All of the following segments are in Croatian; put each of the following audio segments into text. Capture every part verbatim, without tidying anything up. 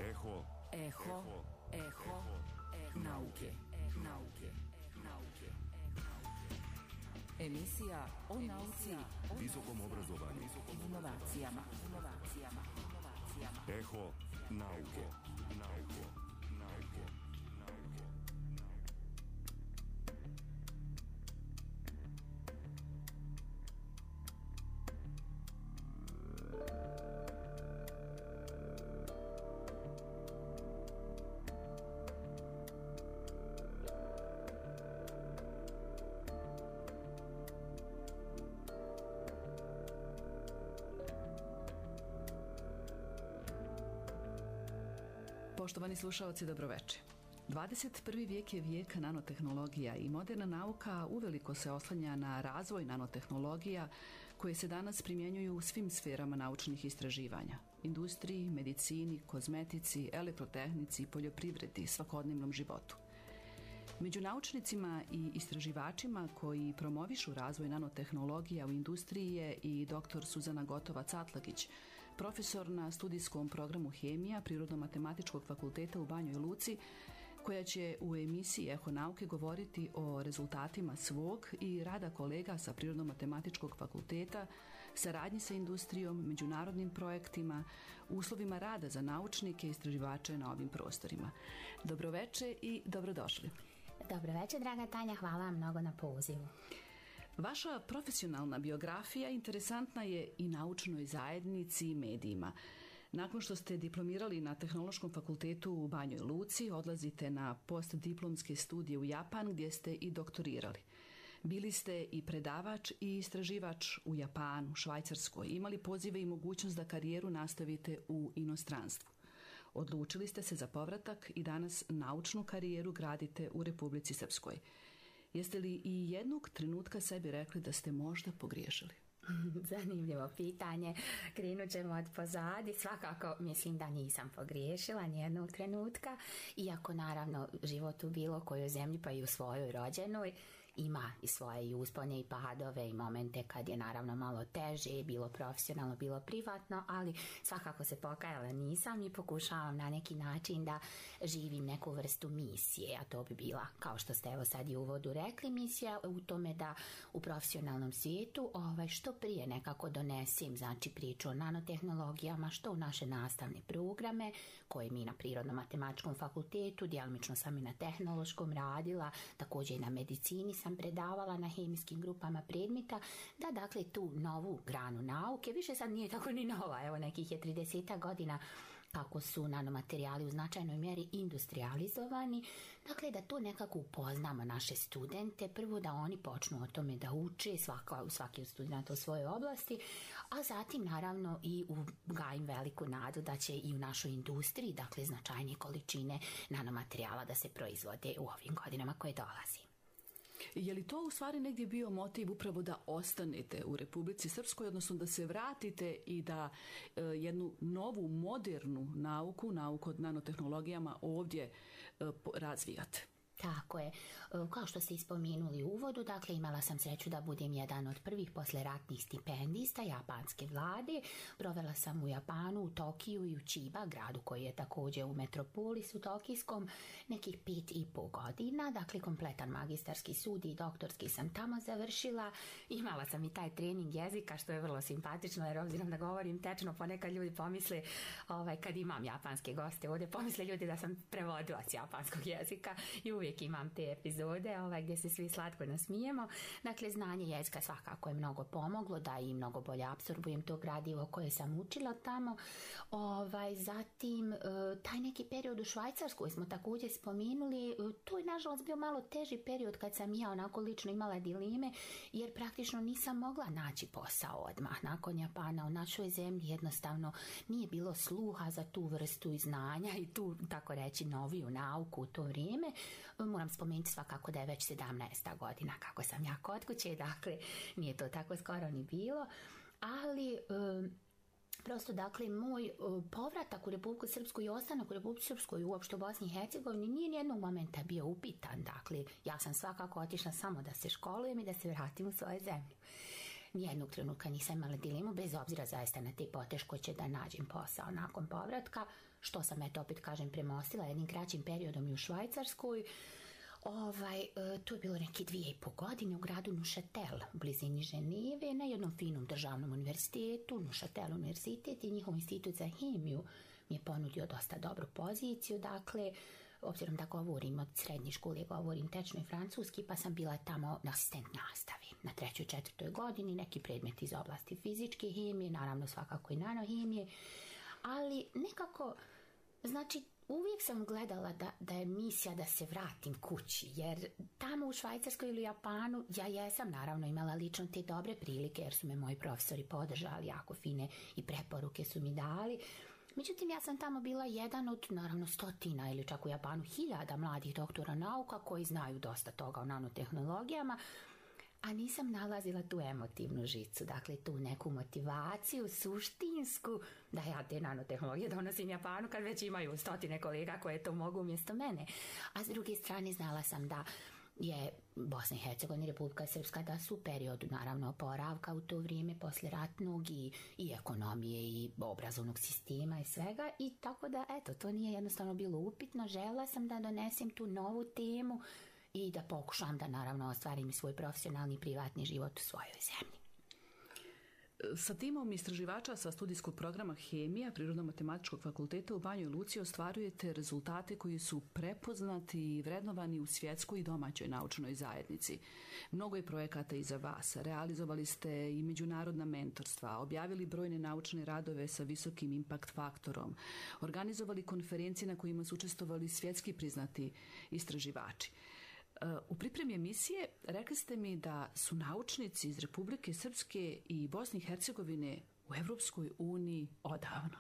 Eho. Eho. Eho. Nauke. Nauke. Nauke. Emisija o nauci, Visokom obrazovanju. inovacijama. Inovacijama. Eho nauke. Nauke. Nauke. Nauke. Poštovani slušaoci, dobroveče. dvadeset prvi vijek je vijek nanotehnologija i moderna nauka uveliko se oslanja na razvoj nanotehnologija koje se danas primjenjuju u svim sferama naučnih istraživanja. Industriji, medicini, kozmetici, elektrotehnici, poljoprivredi, svakodnevnom životu. Među naučnicima i istraživačima koji promovišu razvoj nanotehnologija u industriji je i doktor Suzana Gotovac-Atlagić, profesor na studijskom programu Hemija Prirodno-matematičkog fakulteta u Banjoj Luci, koja će u emisiji Eho nauke govoriti o rezultatima svog i rada kolega sa Prirodno-matematičkog fakulteta, saradnji sa industrijom, međunarodnim projektima, uslovima rada za naučnike i istraživače na ovim prostorima. Dobroveče i dobrodošli. Dobro večer, draga Tanja, hvala vam mnogo na pozivu. Vaša profesionalna biografija interesantna je i naučnoj zajednici i medijima. Nakon što ste diplomirali na Tehnološkom fakultetu u Banjoj Luci, odlazite na postdiplomske studije u Japan gdje ste i doktorirali. Bili ste i predavač i istraživač u Japanu, Švajcarskoj. Imali pozive i mogućnost da karijeru nastavite u inostranstvu. Odlučili ste se za povratak i danas naučnu karijeru gradite u Republici Srpskoj. Jeste li i jednog trenutka sebi rekli da ste možda pogriješili? Zanimljivo pitanje. Krenut ćemo od pozadi. Svakako mislim da nisam pogriješila nijednog trenutka, iako naravno život u bilo kojoj zemlji, pa i u svojoj rođenoj, ima i svoje i uspone i padove i momente kad je naravno malo teže, bilo profesionalno, bilo privatno, ali svakako se pokajala nisam i pokušavam na neki način da živim neku vrstu misije, a to bi bila, kao što ste evo sad i u uvodu rekli, misija u tome da u profesionalnom svijetu ovaj, što prije nekako donesem, znači priču o nanotehnologijama, što u naše nastavne programe koje mi na Prirodno-matematičkom fakultetu, djelomično sam i na tehnološkom radila, također i na medicini sam predavala na hemijskim grupama predmeta, da dakle tu novu granu nauke, više sad nije tako ni nova, evo nekih je trideset godina kako su nanomaterijali u značajnoj mjeri industrializovani, dakle da to nekako upoznamo naše studente, prvo da oni počnu o tome da uče, svaka, svaki od studenta u svojoj oblasti, a zatim naravno i ugajim veliku nadu da će i u našoj industriji, dakle značajnije količine nanomaterijala da se proizvode u ovim godinama koje dolazi. Je li to u stvari negdje bio motiv upravo da ostanete u Republici Srpskoj, odnosno da se vratite i da e, jednu novu, modernu nauku, nauku od nanotehnologijama ovdje e, razvijate? Tako je. Kao što ste ispomenuli u uvodu, dakle imala sam sreću da budem jedan od prvih posleratnih stipendista japanske vlade. Provela sam u Japanu, u Tokiju i u Chiba, gradu koji je također u metropolisu tokijskom, nekih pet i pol godina. Dakle, kompletan magistarski studij i doktorski sam tamo završila. Imala sam i taj trening jezika, što je vrlo simpatično, jer obzirom da govorim tečno, ponekad ljudi pomisle, ovaj, kad imam japanske goste ovdje, pomisle ljudi da sam prevodilac japanskog jezika i uvijek imam te epizode ovaj, gdje se svi slatko nasmijemo. Dakle, znanje jezika svakako je mnogo pomoglo da i mnogo bolje apsorbujem to gradivo koje sam učila tamo. Ovaj, zatim, taj neki period u Švajcarskoj smo također spomenuli, to je nažalost bio malo teži period kad sam ja onako lično imala dileme, jer praktično nisam mogla naći posao odmah. Nakon Japana u našoj zemlji jednostavno nije bilo sluha za tu vrstu znanja i tu, tako reći, noviju nauku u to vrijeme. Moram spomenuti svakako da je već sedamnaesta godina kako sam ja kod kuće, dakle nije to tako skoro ni bilo, ali um, prosto dakle moj uh, povratak u Republiku Srpsku i ostanak u Republiku Srpskoj i uopšte u Bosni i Hercegovini nije nijednog momenta bio upitan. Dakle, ja sam svakako otišla samo da se školujem i da se vratim u svoju zemlju. nijednog trenutka nisam imala dilemu, bez obzira zaista na te poteškoće da nađem posao nakon povratka, što sam, eto, opet kažem, premostila jednim kraćim periodom i u Švajcarskoj. Ovaj, to je bilo neke dvije i po godine u gradu Neuchâtel, u blizini Ženeve, na jednom finom državnom univerzitetu, Neuchâtel univerzitet, i njihov institut za hemiju mi je ponudio dosta dobru poziciju, dakle, obzirom da govorim od srednje škole, govorim tečno i francuski, pa sam bila tamo na asistent nastavi. Na trećoj, četvrtoj godini neki predmeti iz oblasti fizičke hemije, naravno svakako i nanohemije, ali nekako, znači, uvijek sam gledala da, da je misija da se vratim kući, jer tamo u Švajcarskoj ili Japanu ja jesam naravno imala lično te dobre prilike, jer su me moji profesori podržali, jako fine i preporuke su mi dali. Međutim, ja sam tamo bila jedan od, naravno, stotina ili čak u Japanu hiljada mladih doktora nauka koji znaju dosta toga o nanotehnologijama, a nisam nalazila tu emotivnu žicu, dakle tu neku motivaciju suštinsku da ja te nanotehnologije donosim Japanu kad već imaju stotine kolega koje to mogu umjesto mene. A s druge strane znala sam da je Bosna i Hercegovina i Republika Srpska da su u periodu naravno oporavka u to vrijeme poslijeratnog i, i ekonomije i obrazovnog sistema i svega, i tako da eto, to nije jednostavno bilo upitno. Želela sam da donesem tu novu temu i da pokušam da naravno ostvarim i svoj profesionalni i privatni život u svojoj zemlji. Sa timom istraživača sa studijskog programa Hemija Prirodno-matematičkog fakulteta u Banjoj Luci ostvarujete rezultate koji su prepoznati i vrednovani u svjetskoj i domaćoj naučnoj zajednici. Mnogo je projekata iza vas, realizovali ste i međunarodna mentorstva, objavili brojne naučne radove sa visokim impact faktorom, organizovali konferencije na kojima su učestvovali svjetski priznati istraživači. U pripremi emisije rekli ste mi da su naučnici iz Republike Srpske i Bosne i Hercegovine u Evropskoj uniji odavno.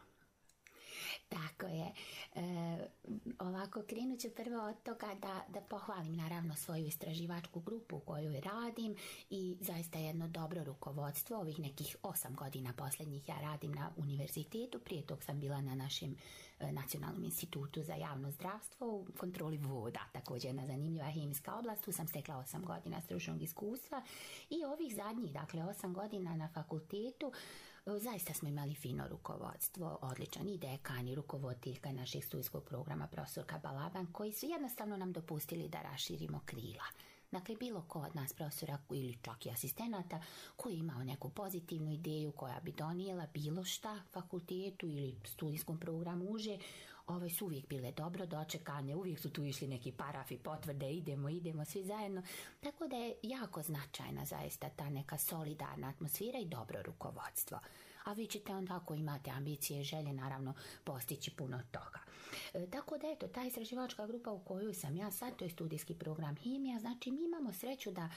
Tako je. E, ovako, krenut ću prvo od toga da, da pohvalim naravno svoju istraživačku grupu u kojoj radim i zaista jedno dobro rukovodstvo. Ovih nekih osam godina posljednjih ja radim na univerzitetu, prije tog sam bila na našem e, Nacionalnom institutu za javno zdravstvo u kontroli voda, također jedna zanimljiva hemijska oblast. Tu sam stekla osam godina stručnog iskustva i ovih zadnjih, dakle osam godina na fakultetu, zaista smo imali fino rukovodstvo, odličan i dekan i rukovoditeljka našeg studijskog programa profesorka Balaban, koji su jednostavno nam dopustili da raširimo krila. Dakle, bilo ko od nas profesora ili čak i asistenata koji je imao neku pozitivnu ideju koja bi donijela bilo šta fakultetu ili studijskom programu uže, ove su uvijek bile dobro dočekane, uvijek su tu išli neki parafi, potvrde, idemo, idemo svi zajedno. Tako da je jako značajna zaista ta neka solidarna atmosfera i dobro rukovodstvo. A vi ćete onda, ako imate ambicije i želje, naravno postići puno toga. E, tako da eto, ta istraživačka grupa u kojoj sam ja sad, to je studijski program Hemija, znači mi imamo sreću da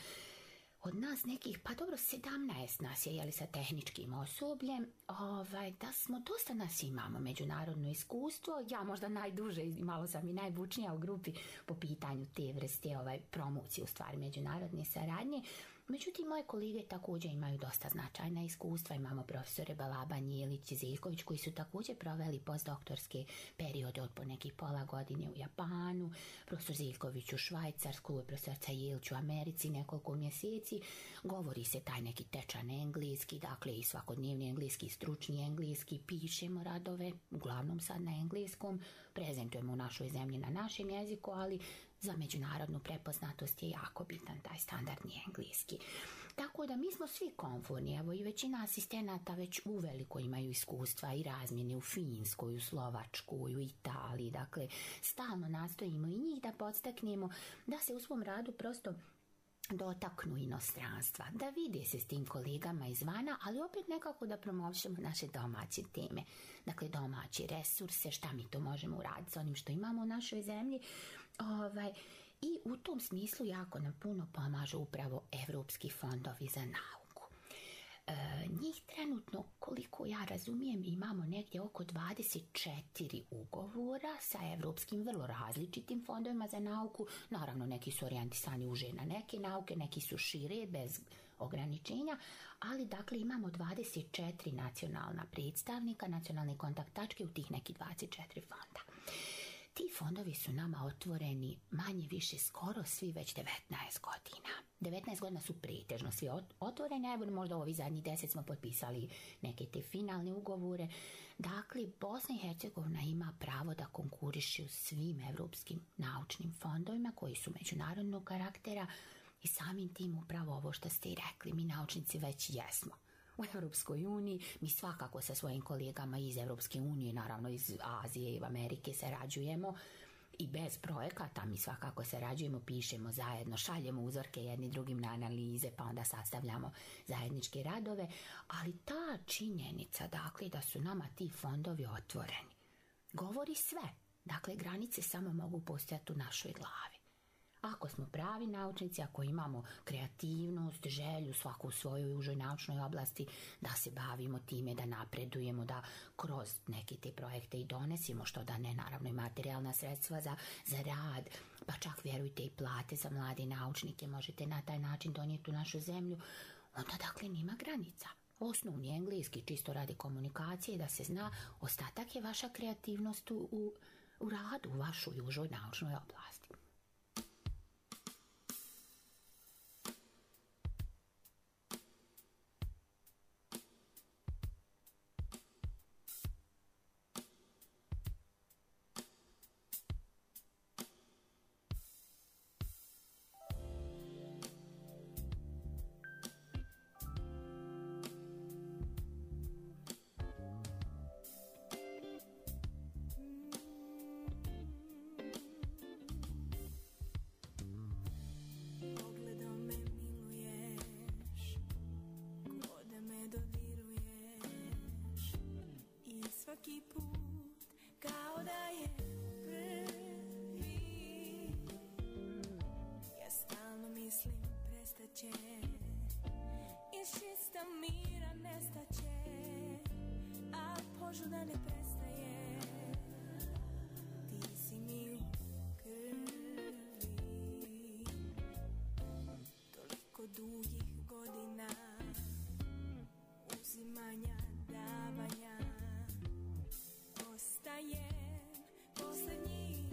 od nas nekih, pa dobro, sedamnaest nas je, jeli, sa tehničkim osobljem, ovaj, da smo, dosta nas imamo međunarodno iskustvo, ja možda najduže i malo sam i najbučnija u grupi po pitanju te vrste ovaj, promocije, u stvari međunarodne saradnje. Međutim, moje kolege također imaju dosta značajna iskustva. Imamo profesore Balaban, Jelić i Zeljković koji su također proveli postdoktorske periode od po nekih pola godine u Japanu, profesor Zeljković u Švajcarskoj, profesorca Jelić u Americi nekoliko mjeseci. Govori se taj neki tečan engleski, dakle i svakodnevni engleski, stručni engleski, pišemo radove, uglavnom sad na engleskom, prezentujemo u našoj zemlji na našem jeziku, ali za međunarodnu prepoznatost je jako bitan taj standardni engleski. Tako da mi smo svi komforni, evo i većina asistenata već uveliko imaju iskustva i razmjene u Finskoj, u Slovačkoj, u Italiji, dakle stalno nastojimo i njih da podstaknemo da se u svom radu prosto dotaknu inostranstva, da vide se s tim kolegama izvana, ali opet nekako da promovišemo naše domaće teme. Dakle, domaće resurse, šta mi to možemo uraditi s onim što imamo u našoj zemlji. Ovaj, I u tom smislu jako nam puno pomažu upravo evropski fondovi za nauku. E, njih trenutno, koliko ja razumijem, imamo negdje oko dvadeset četiri ugovora sa evropskim vrlo različitim fondovima za nauku. Naravno, neki su orijentisani uže na neke nauke, neki su šire, bez ograničenja, ali dakle imamo dvadeset četiri nacionalna predstavnika, nacionalne kontakt tačke u tih nekih dvadeset četiri fonda. Ti fondovi su nama otvoreni manje više skoro svi već devetnaest godina. devetnaest godina su pretežno svi otvoreni, evo možda ovi zadnji deset smo potpisali neke te finalne ugovore. Dakle, Bosna i Hercegovina ima pravo da konkuriše u svim evropskim naučnim fondovima koji su međunarodnog karaktera i samim tim upravo ovo što ste i rekli, mi naučnici već jesmo u Evropskoj uniji, mi svakako sa svojim kolegama iz Evropske unije, naravno iz Azije i Amerike sarađujemo i bez projekata mi svakako sarađujemo, pišemo zajedno, šaljemo uzorke jedni drugim na analize, pa onda sastavljamo zajedničke radove, ali ta činjenica, dakle, da su nama ti fondovi otvoreni, govori sve. Dakle, granice samo mogu postojati u našoj glavi. Ako smo pravi naučnici, ako imamo kreativnost, želju svaku u svojoj užoj naučnoj oblasti da se bavimo time, da napredujemo, da kroz neke te projekte i donesimo, što da ne, naravno i materijalna sredstva za, za rad, pa čak vjerujte i plate za mlade naučnike možete na taj način donijeti u našu zemlju, onda dakle nema granica. Osnovni engleski, čisto radi komunikacije, da se zna, ostatak je vaša kreativnost u, u, u radu, u vašoj užoj naučnoj oblasti. Svaki put kao da je prvi, ja stalno mislim prestaće, iz čista mira nestaće, a požuda ne prestaje, ti si mi u krvi, toliko dugih godina uzimanja, davanja, ostajem posljednji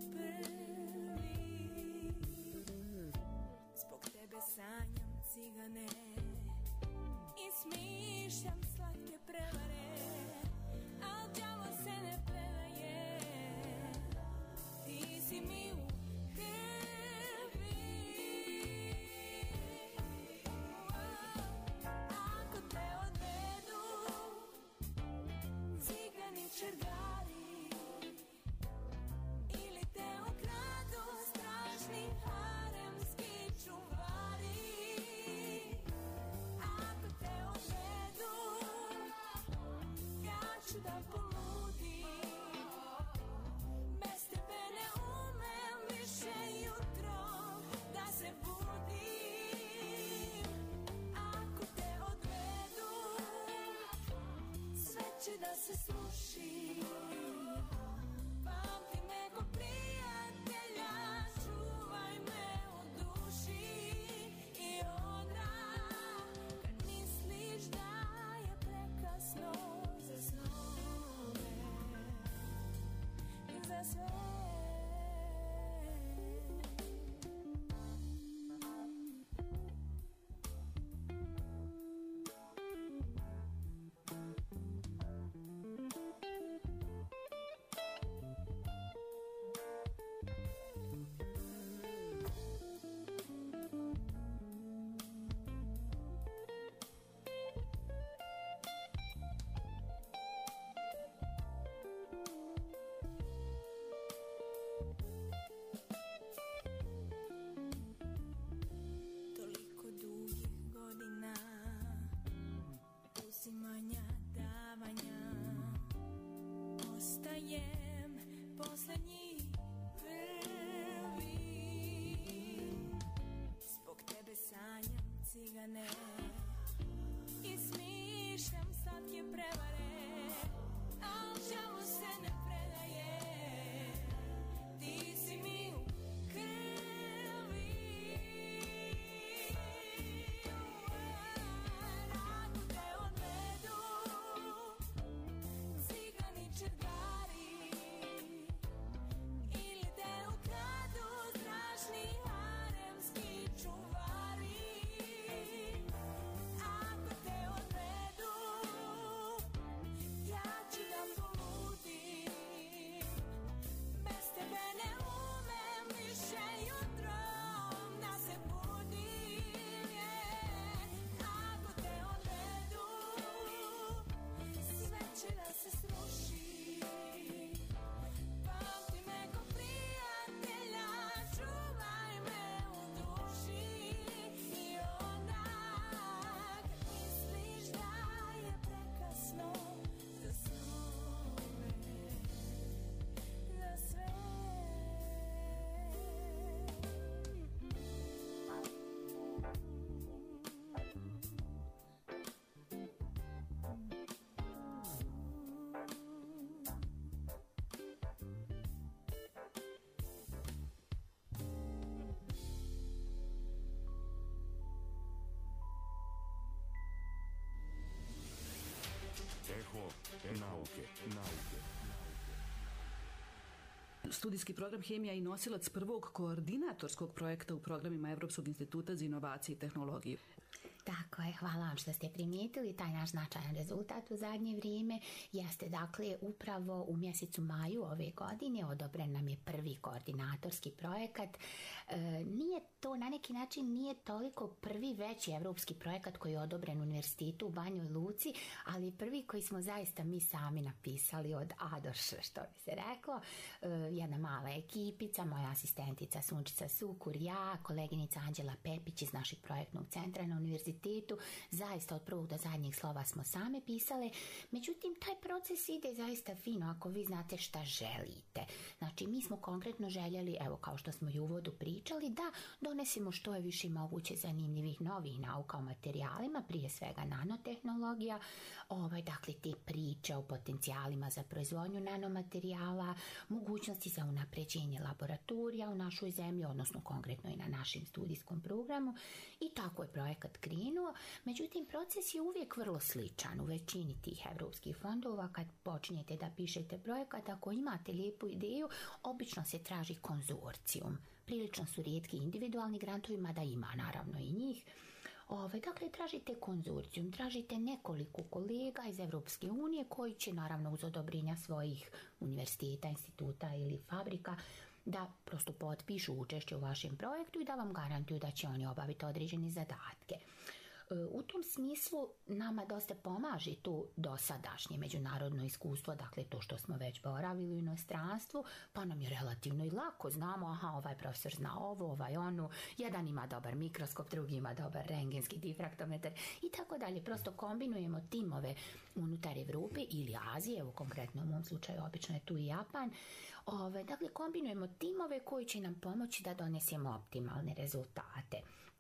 prvi, zbog tebe sanjam cigane i smišljam slatke prevare, a đavo se ne predaje, ti si mi u krvi. Ako te odvedu cigani čergari ili te ukradu strašni haremski čuvari, ako te odvedu ja ću da poludim, bez tebe ne umem više jutro da se budim, ako te odvedu sve će da se sluši, pamti me ko prijatelja, čuvaj me u duši i onda kad misliš da je prekasno za snove, za sve. Toliko dugih godina uzimanja, davanja, ostajem posljednji prvi, zbog tebe sanjam cigane i smišljam slatke prevare, a đavo se ne predaje, ti si mi u krvi. Ako te odvedu cigani čergari Eho nauke, nauke. Studijski program Hemija i nosilac prvog koordinatorskog projekta u programima Evropskog instituta za inovacije i tehnologiju. Tako je, hvala vam što ste primijetili. Taj naš značajan rezultat u zadnje vrijeme jeste dakle upravo u mjesecu maju ove godine odobren nam je prvi koordinatorski projekat. E, nije to na neki način nije toliko prvi veći evropski projekat koji je odobren u univerzitetu u Banjoj Luci, ali prvi koji smo zaista mi sami napisali od A do Š, što bi se reklo. E, jedna mala ekipica, moja asistentica Sunčica Sukur, ja, koleginica Anđela Pepić iz našeg projektnog centra na univerzitetu. Zaista od prvog do zadnjeg slova smo same pisale, međutim taj proces ide zaista fino ako vi znate šta želite. Znači mi smo konkretno željeli, evo kao što smo i u uvodu pričali, da donesemo što je više moguće zanimljivih novih nauka o materijalima, prije svega nanotehnologija, ovaj, dakle te priče o potencijalima za proizvodnju nanomaterijala, mogućnosti za unapređenje laboratorija u našoj zemlji, odnosno konkretno i na našem studijskom programu, i tako je projekat krenuo. Međutim, proces je uvijek vrlo sličan u većini tih evropskih fondova. Kad počinjete da pišete projekat, ako imate lijepu ideju, obično se traži konzorcijum. Prilično su rijetki individualni grantovi, mada ima naravno i njih. Ove, dakle, tražite konzorcijum, tražite nekoliko kolega iz Evropske unije koji će naravno uz odobrenja svojih univerziteta, instituta ili fabrika da prosto potpišu učešće u vašem projektu i da vam garantuju da će oni obaviti određene zadatke. U tom smislu nama dosta pomaže tu dosadašnje međunarodno iskustvo, dakle to što smo već boravili u inostranstvu, pa nam je relativno i lako, znamo, aha, ovaj profesor zna ovo, ovaj onu, jedan ima dobar mikroskop, drugi ima dobar rentgenski difraktometar i tako dalje. Prosto kombinujemo timove unutar Evrope ili Azije, evo konkretno u mom slučaju obično je tu i Japan. Ove, dakle, kombinujemo timove koji će nam pomoći da donesemo optimalne rezultate.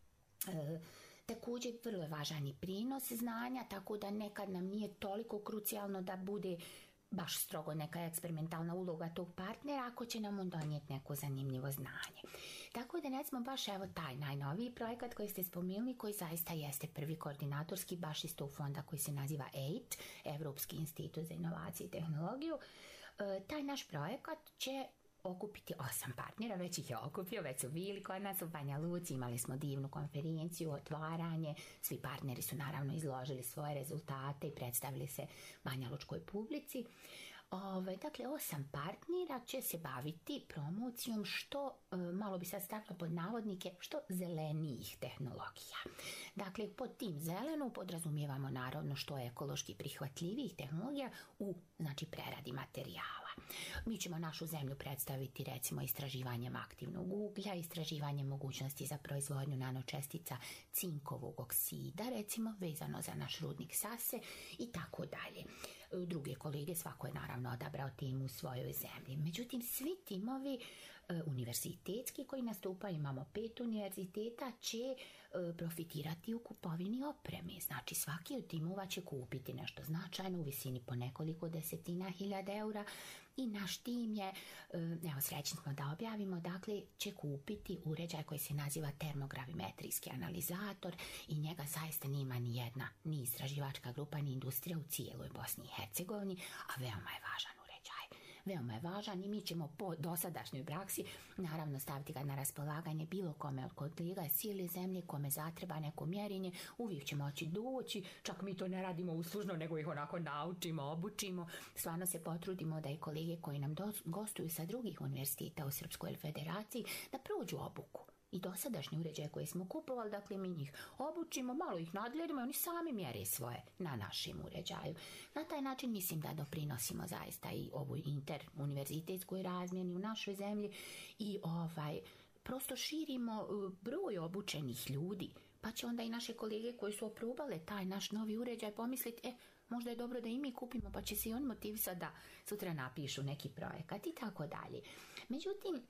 E, Također, vrlo je važan i prinos znanja, tako da nekad nam nije toliko krucijalno da bude baš strogo neka eksperimentalna uloga tog partnera ako će nam on donijeti neko zanimljivo znanje. Tako da recimo baš evo taj najnoviji projekat koji ste spomenuli, koji zaista jeste prvi koordinatorski baš iz tog fonda koji se naziva E I T, Evropski institut za inovacije i tehnologiju. E, taj naš projekat će okupiti osam partnera, već ih je okupio, već su bili kod nas u Banja Luci, imali smo divnu konferenciju, otvaranje, svi partneri su naravno izložili svoje rezultate i predstavili se banjalučkoj publici. Ove, dakle, osam partnera će se baviti promocijom što, e, malo bi sad stavila pod navodnike, što zelenijih tehnologija. Dakle, pod tim zelenu podrazumijevamo naravno što je ekološki prihvatljivijih tehnologija u, znači, preradi materijala. Mi ćemo našu zemlju predstaviti recimo istraživanjem aktivnog uglja, istraživanjem mogućnosti za proizvodnju nanočestica cinkovog oksida, recimo vezano za naš rudnik Sase i tako dalje. Druge kolege, svako je naravno odabrao temu u svojoj zemlji. Međutim, svi timovi e, univerzitetski koji nastupaju, imamo pet univerziteta, će e, profitirati u kupovini opreme. Znači, svaki od timova će kupiti nešto značajno u visini po nekoliko desetina hiljada eura i naš tim je, evo srećni smo da objavimo, dakle će kupiti uređaj koji se naziva termogravimetrijski analizator i njega zaista nema ni jedna, ni istraživačka grupa, ni industrija u cijeloj Bosni i Hercegovini, a veoma je važan uređaj. Veoma je važan i mi ćemo po dosadašnjoj praksi naravno staviti ga na raspolaganje bilo kome od kolega iz cijele zemlje, kome zatreba neko mjerenje, uvijek će moći doći, čak mi to ne radimo uslužno, nego ih onako naučimo, obučimo, stvarno se potrudimo da i kolege koji nam do, gostuju sa drugih univerziteta u Srpskoj federaciji da prođu obuku. I dosadašnje uređaje koje smo kupovali, dakle mi njih obučimo, malo ih nadgledamo i oni sami mjere svoje na našem uređaju. Na taj način mislim da doprinosimo zaista i ovoj interuniverzitetskoj razmjeni u našoj zemlji i ovaj prosto širimo broj obučenih ljudi, pa će onda i naše kolege koji su oprobale taj naš novi uređaj pomisliti, e, možda je dobro da i mi kupimo, pa će se i on motivisati da sutra napišu neki projekat i tako dalje. Međutim,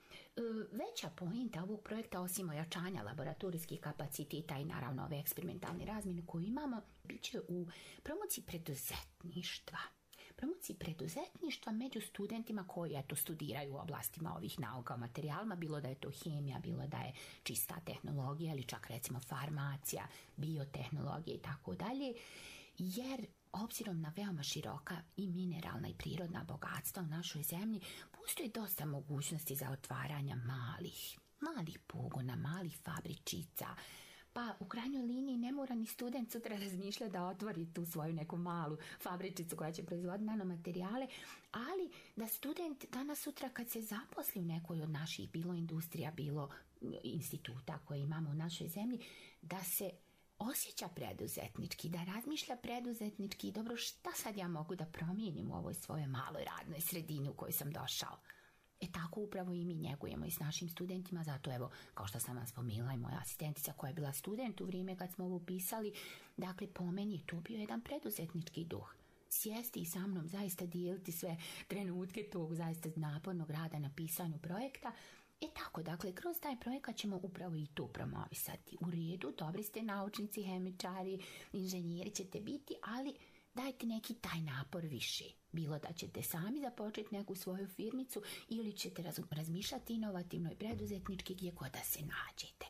veća pointa ovog projekta, osim ojačanja laboratorijskih kapaciteta i naravno ove eksperimentalne razmjene koju imamo, bit će u promociji preduzetništva. Promociji preduzetništva među studentima koji eto studiraju u oblastima ovih nauka o materijalima, bilo da je to hemija, bilo da je čista tehnologija ili čak recimo farmacija, biotehnologija i tako dalje. Jer Obzirom na veoma široka i mineralna i prirodna bogatstva u našoj zemlji, postoji dosta mogućnosti za otvaranja malih, malih pogona, malih fabričica. Pa u krajnjoj liniji ne mora ni student sutra razmišljati da otvori tu svoju neku malu fabričicu koja će proizvoditi nanomaterijale, ali da student danas sutra kad se zaposli u nekoj od naših bilo industrija, bilo instituta koje imamo u našoj zemlji, da se osjeća preduzetnički, da razmišlja preduzetnički, dobro, šta sad ja mogu da promijenim u ovoj svojoj maloj radnoj sredini u kojoj sam došao. E tako upravo i mi njegujemo i s našim studentima, zato evo, kao što sam vam spomenula, i moja asistentica koja je bila student u vrijeme kad smo ovo pisali, dakle po meni je to bio jedan preduzetnički duh. Sjesti i sa mnom zaista dijeliti sve trenutke tog zaista napornog rada na pisanju projekta. E tako, dakle, kroz taj projekat ćemo upravo i tu promovisati. U redu, dobri ste naučnici, hemičari, inženjeri ćete biti, ali dajte neki taj napor više. Bilo da ćete sami započeti neku svoju firmicu ili ćete raz, razmišljati inovativno i preduzetnički gdje god da se nađete.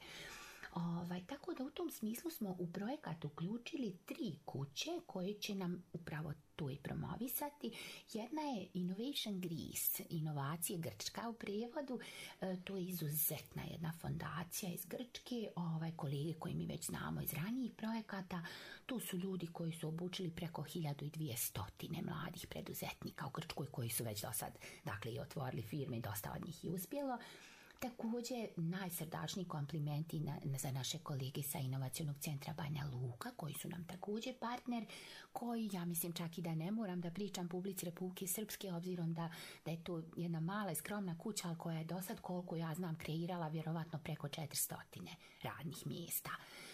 Ovaj, tako da u tom smislu smo u projekat uključili tri kuće koje će nam upravo to i promovisati. Jedna je Innovation Greece, inovacije Grčka u prijevodu. E, to je izuzetna jedna fondacija iz Grčke, ovaj, kolege koji mi već znamo iz ranijih projekata. Tu su ljudi koji su obučili preko hiljadu dvjesto mladih preduzetnika u Grčkoj koji su već do sad, dakle, i otvorili firme i dosta od njih i uspjelo. Također, najsrdačniji komplimenti na, na, za naše kolege sa Inovacionog centra Banja Luka, koji su nam također partner, koji, ja mislim čak i da ne moram da pričam publici Republike Srpske, obzirom da, da je to jedna mala i skromna kuća, ali koja je do sad, koliko ja znam, kreirala vjerovatno preko četiristo radnih mjesta.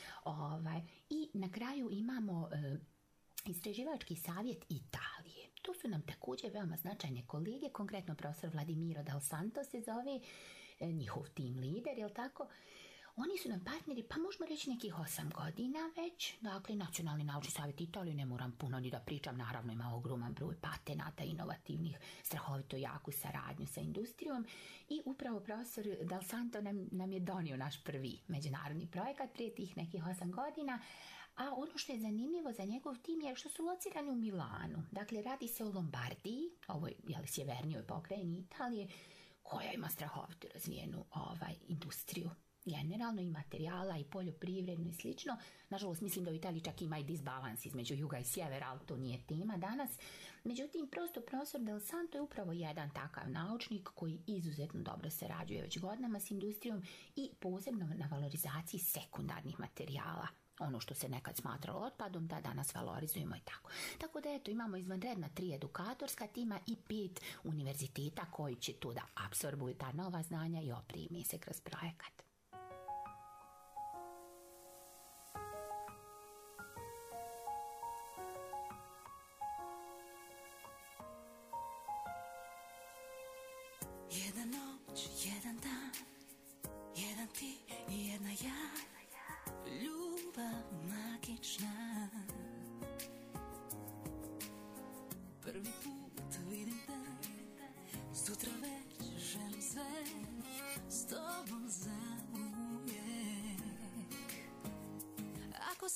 Ovaj, I na kraju imamo e, Istraživački savjet Italije. Tu su nam također veoma značajne kolege, konkretno profesor Vladimiro Dal Santo se zove, njihov team lider, jel tako? Oni su nam partneri, pa možemo reći nekih osam godina već. Dakle, Nacionalni naučni savjet Italije, ne moram puno ni da pričam, naravno ima ogroman broj patenata, inovativnih, strahovito jaku saradnju sa industrijom. I upravo profesor Dal Santo nam, nam je donio naš prvi međunarodni projekat prije tih nekih osam godina. A ono što je zanimljivo za njegov tim je što su locirani u Milanu. Dakle, radi se o Lombardiji, ovoj, jeli, sjevernijoj pokrajini Italije, koja ima strahovito razvijenu ovaj, industriju. Generalno i materijala i poljoprivredno i slično. Nažalost, mislim da u Italiji čak ima i disbalans između juga i sjevera, ali to nije tema danas. Međutim, prosto profesor Del Santo je upravo jedan takav naučnik koji izuzetno dobro sarađuje već godinama s industrijom i posebno na valorizaciji sekundarnih materijala. Ono što se nekad smatralo otpadom, da danas valorizujemo i tako. Tako da eto, imamo izvanredna tri edukatorska tima i pet univerziteta koji će tu da apsorbuju ta nova znanja i oprimi se kroz projekat. Jedna noć, jedan dan, jedan ti i jedna ja, ljubav magična. Prvi put vidim te, sutra već želim sve s tobom za uvijek. Ako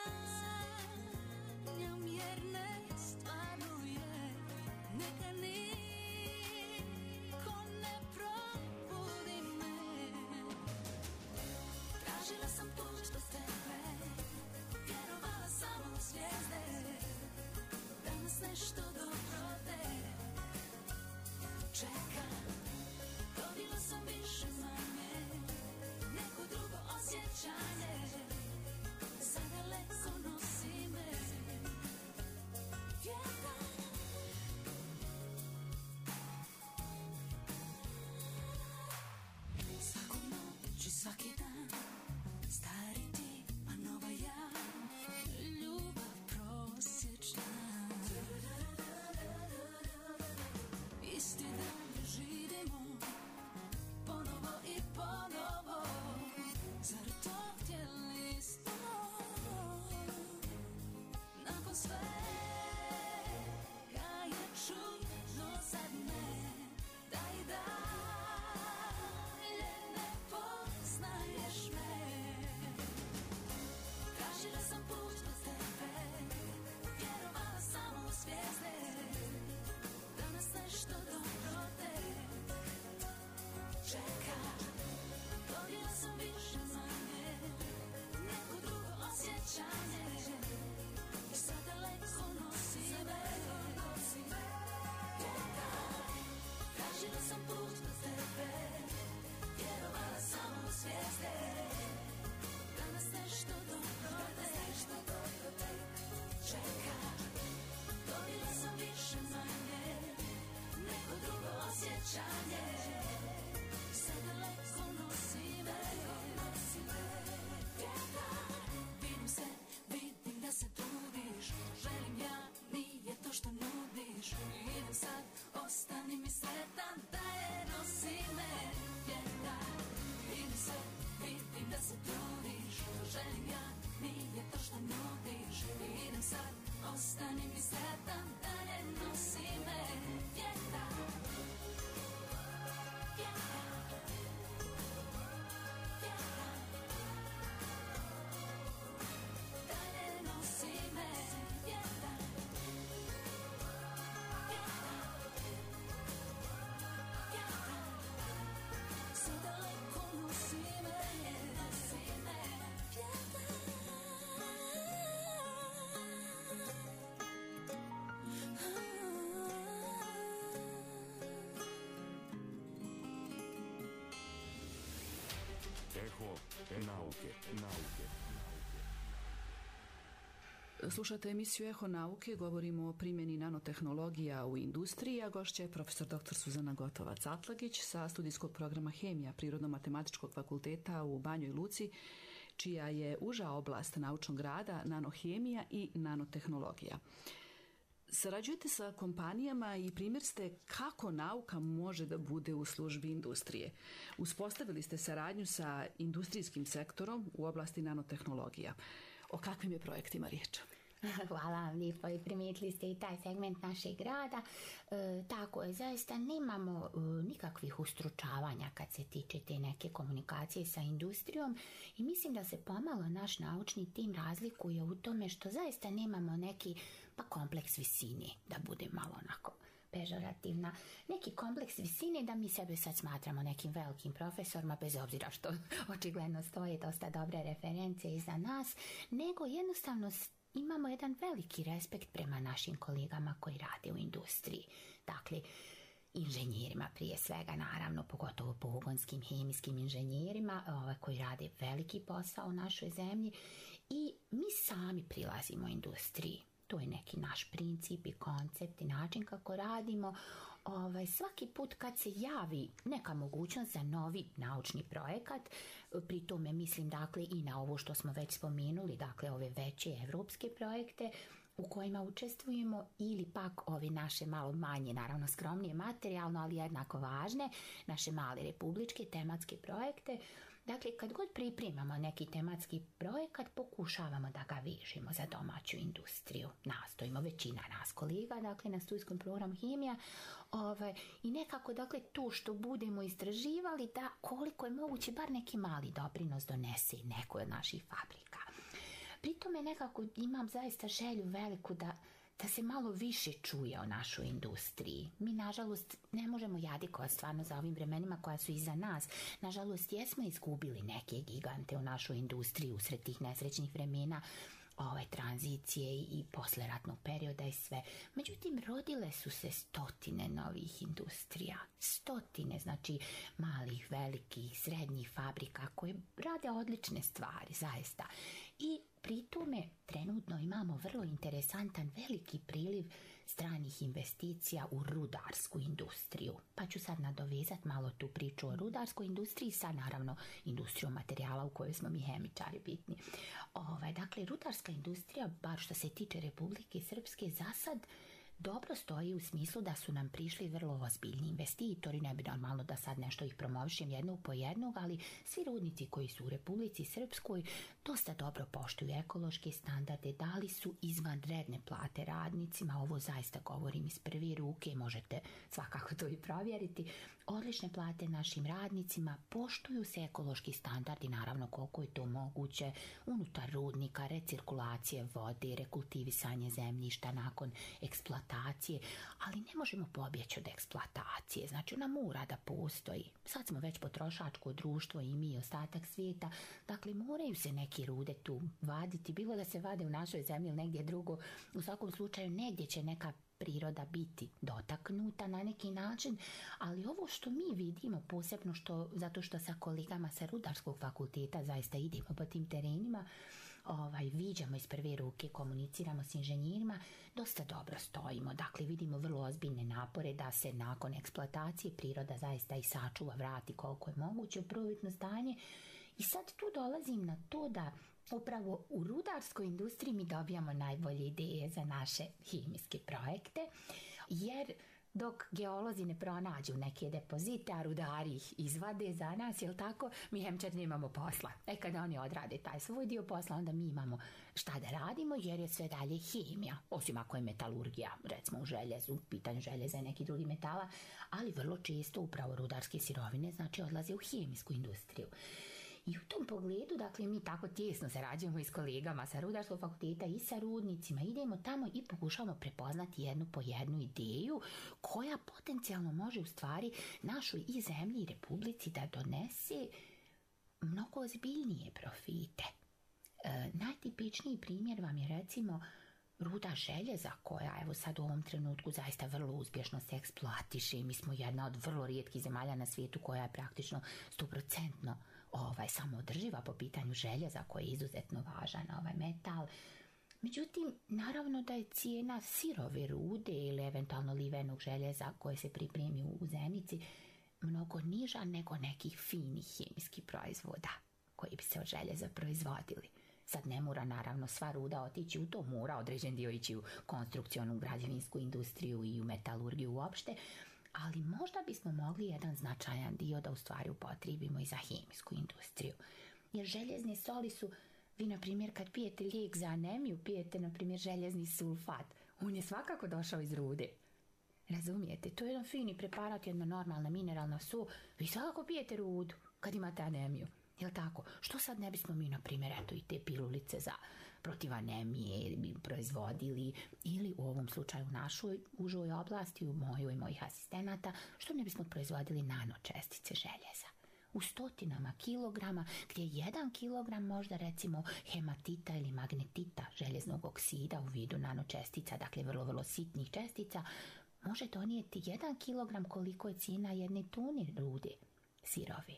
sanjam jer ne stvaruje, neka niko ne probudi me. Tražila sam put do tebe, vjerovala samo u zvijezde, da nas nešto dobro te čeka. Dobila sam više manje, neko drugo osjećanje, sad daleko nosi me. Eho nauke, nauke. Slušate emisiju Eho nauke, govorimo o primjeni nanotehnologija u industriji, a gošća je profesor doktor Suzana Gotovac-Atlagić sa studijskog programa Hemija Prirodno-matematičkog fakulteta u Banjoj Luci, čija je uža oblast naučnog rada nanohemija i nanotehnologija. Sarađujete sa kompanijama i primjer ste kako nauka može da bude u službi industrije. Uspostavili ste saradnju sa industrijskim sektorom u oblasti nanotehnologija. O kakvim je projektima riječ? Hvala vam lijepo i primijetili ste i taj segment našeg rada. E, tako je, zaista nemamo e, nikakvih ustručavanja kad se tiče te neke komunikacije sa industrijom i mislim da se pomalo naš naučni tim razlikuje u tome što zaista nemamo neki pa kompleks visine, da bude malo onako pežorativna, neki kompleks visine da mi sebe sad smatramo nekim velikim profesorima, bez obzira što očigledno stoje dosta dobre reference iza nas, nego jednostavno imamo jedan veliki respekt prema našim kolegama koji rade u industriji. Dakle, inženjerima prije svega, naravno, pogotovo pogonskim, hemijskim inženjerima ovaj, koji rade veliki posao u našoj zemlji i mi sami prilazimo industriji. To je neki naš princip i koncept i način kako radimo. Ovaj, svaki put kad se javi neka mogućnost za novi naučni projekat, pri tome mislim dakle i na ovo što smo već spomenuli, dakle ove veće evropske projekte u kojima učestvujemo ili pak ove naše malo manje, naravno skromnije materijalno, ali jednako važne, naše male republičke tematske projekte. Dakle, kad god pripremamo neki tematski projekat, pokušavamo da ga vežemo za domaću industriju. Nastojimo, većina nas kolega, dakle, na studijskom programu Hemija, ovaj, i nekako, dakle, to što budemo istraživali, da koliko je moguće, bar neki mali doprinos donese nekoj od naših fabrika. Pri tome nekako imam zaista želju veliku da da se malo više čuje o našoj industriji. Mi, nažalost, ne možemo jadikovati stvarno za ovim vremenima koja su iza nas. Nažalost, jesmo izgubili neke gigante u našoj industriji usred tih nesrećnih vremena, ove tranzicije i posleratnog perioda i sve. Međutim, rodile su se stotine novih industrija. Stotine, znači malih, velikih, srednjih fabrika koje rade odlične stvari, zaista. I pri tome trenutno imamo vrlo interesantan veliki priliv stranih investicija u rudarsku industriju. Pa ću sad nadovezati malo tu priču o rudarskoj industriji sa naravno industrijom materijala u kojoj smo mi hemičari bitni. Ovaj, dakle, rudarska industrija, bar što se tiče Republike Srpske, za sad dobro stoji u smislu da su nam prišli vrlo ozbiljni investitori, ne bi normalno da sad nešto ih promovišem jednog po jednog, ali svi rudnici koji su u Republici Srpskoj dosta dobro poštuju ekološke standarde, dali su izvanredne plate radnicima, ovo zaista govorim iz prve ruke, možete svakako to i provjeriti, odlične plate našim radnicima, poštuju se ekološki standardi, naravno koliko je to moguće, unutar rudnika, recirkulacije vode, rekultivisanje zemljišta nakon eksploatacije, ali ne možemo pobjeći od eksploatacije, znači ona mora da postoji. Sad smo već potrošačko društvo i mi, ostatak svijeta, dakle moraju se neki rude tu vaditi, bilo da se vade u našoj zemlji ili negdje drugo, u svakom slučaju negdje će neka priroda biti dotaknuta na neki način, ali ovo što mi vidimo, posebno što, zato što sa kolegama sa Rudarskog fakulteta zaista idemo po tim terenima, ovaj, viđamo iz prve ruke, komuniciramo s inženjerima, dosta dobro stojimo. Dakle, vidimo vrlo ozbiljne napore da se nakon eksploatacije priroda zaista i sačuva, vrati koliko je moguće u prvobitno stanje. I sad tu dolazim na to da upravo u rudarskoj industriji mi dobijamo najbolje ideje za naše hemijske projekte, jer dok geolozi ne pronađu neke depozite, a rudari ih izvade za nas, jel tako, mi hemčari nemamo posla. E kada oni odrade taj svoj dio posla, onda mi imamo šta da radimo, jer je sve dalje hemija, osim ako je metalurgija, recimo u željezu, pitanju željeza i neki drugi metala, ali vrlo često upravo rudarske sirovine, znači odlaze u hemijsku industriju. I u tom pogledu, dakle, mi tako tijesno sarađujemo i s kolegama sa Rudarskog fakulteta i sa rudnicima, idemo tamo i pokušavamo prepoznati jednu po jednu ideju koja potencijalno može u stvari našoj i zemlji i republici da donese mnogo ozbiljnije profite. E, najtipičniji primjer vam je recimo ruda željeza koja evo sad u ovom trenutku zaista vrlo uspješno se eksploatiše. Mi smo jedna od vrlo rijetkih zemalja na svijetu koja je praktično sto posto ovaj, samoodrživa po pitanju željeza koji je izuzetno važan ovaj metal. Međutim, naravno da je cijena sirove rude ili eventualno livenog željeza koje se pripremi u zenici mnogo niža nego nekih finih hemijskih proizvoda koji bi se od željeza proizvodili. Sad ne mora naravno sva ruda otići u to, mora određen dio ići u konstrukcionu, građevinsku industriju i u metalurgiju uopšte, ali možda bismo mogli jedan značajan dio da u stvari upotrijebimo i za hemijsku industriju. Jer željezne soli su, vi na primjer kad pijete lijek za anemiju, pijete na primjer željezni sulfat, on je svakako došao iz rude. Razumijete, to je jedan fini preparat, jedna normalna mineralna sol, vi svakako pijete rudu kad imate anemiju. Jel' tako? Što sad ne bismo mi, na primjer, eto i te pilulice za protiv anemije proizvodili ili u ovom slučaju u našoj užoj oblasti, u mojoj i mojih asistenata, što ne bismo proizvodili nanočestice željeza u stotinama kilograma, gdje jedan kilogram možda recimo hematita ili magnetita željeznog oksida u vidu nanočestica, dakle vrlo, vrlo sitnih čestica, može donijeti jedan kilogram koliko je cijena jedne tune rude sirove.